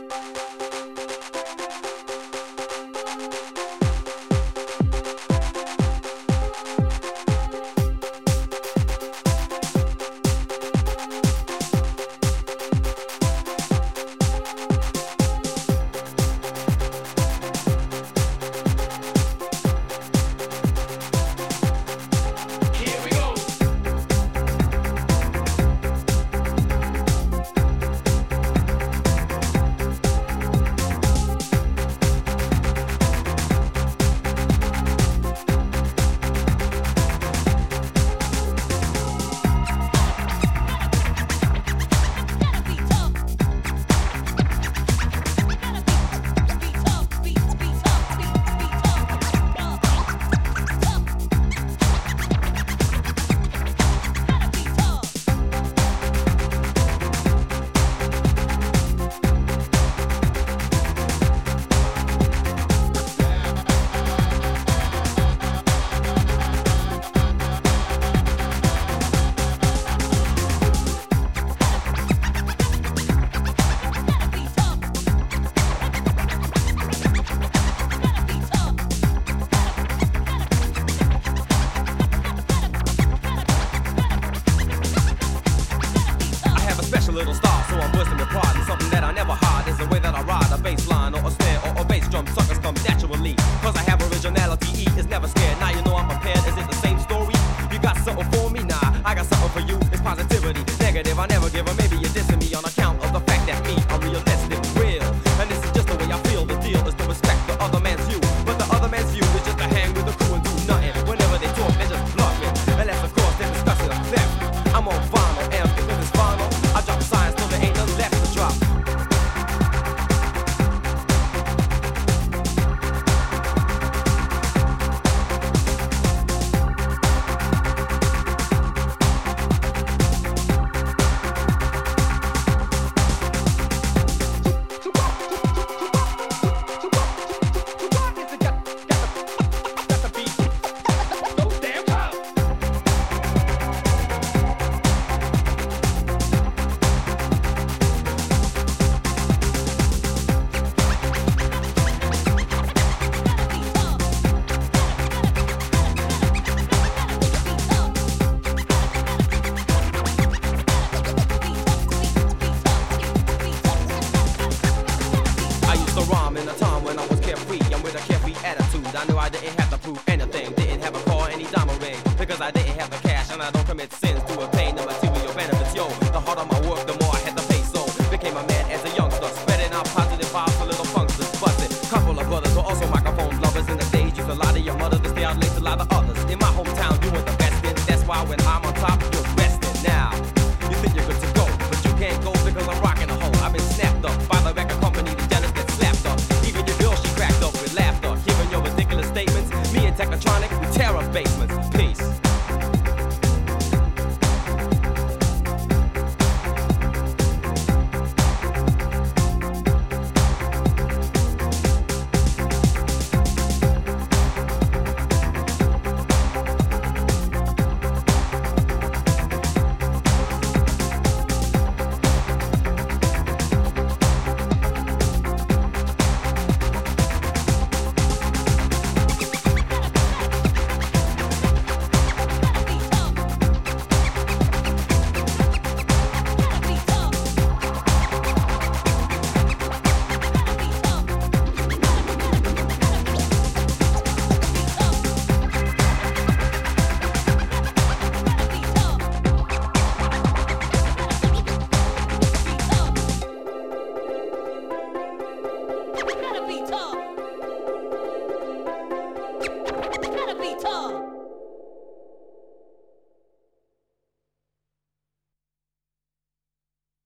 Little star, so I'm bursting with pride. And something that I never hide is the way that I ride. A bass line or a snare or a bass drum. Suckers come naturally, cause I have originality. E is never scared. Now you know I'm prepared. Is it the same story? You got something for me? Nah, I got something for you. It's positivity. Negative, I never give her. Maybe you're dissing me on account of the fact that me, I'm realistic, real. And this is just the way I feel. The deal is to respect the other man's view. But the other man's view is just to hang with the crew and do nothing. Whenever they talk, they just bluff me. Unless of course they're discussing a theft. I'm on vinyl, and because it's vinyl, I drop science till there ain't nothing left to drop. I knew I didn't have to prove anything. Didn't have a car, any diamond ring, because I didn't have the cash, and I don't commit sins to obtain the material benefits. Yo, the harder my work, the